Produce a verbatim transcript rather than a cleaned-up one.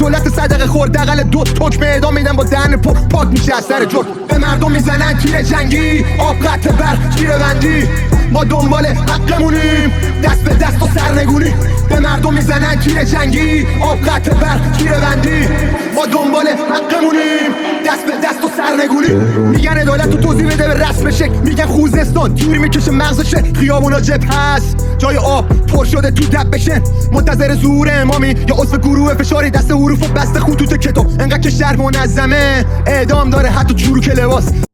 دولت صدقه خور دقل دو تک میدان میدن با دهن پاک پاک میشه از سر جرم. به مردم میزنن تیر جنگی آب قطع بر تیر بندی، ما دنبال حقمونیم دست به دست و سرنگونی. به مردم میزنن تیر جنگی آب قطع بر تیر بندی، ما دنبال حقمونیم دست به دست و سرنگونی. میگن عدالت تو توضیح بده به رسم شکل، میگن خوزستان تیر میکشه مغزشه، خیابونا جبه هست جای آب پر شده تو دب بشن. منتظر ظهور امامی یا عضو گروه فشاری دست حروف و بسته خطوط کتاب. انقدر که شهر منظمه اعدام داره حتی چروک لباس.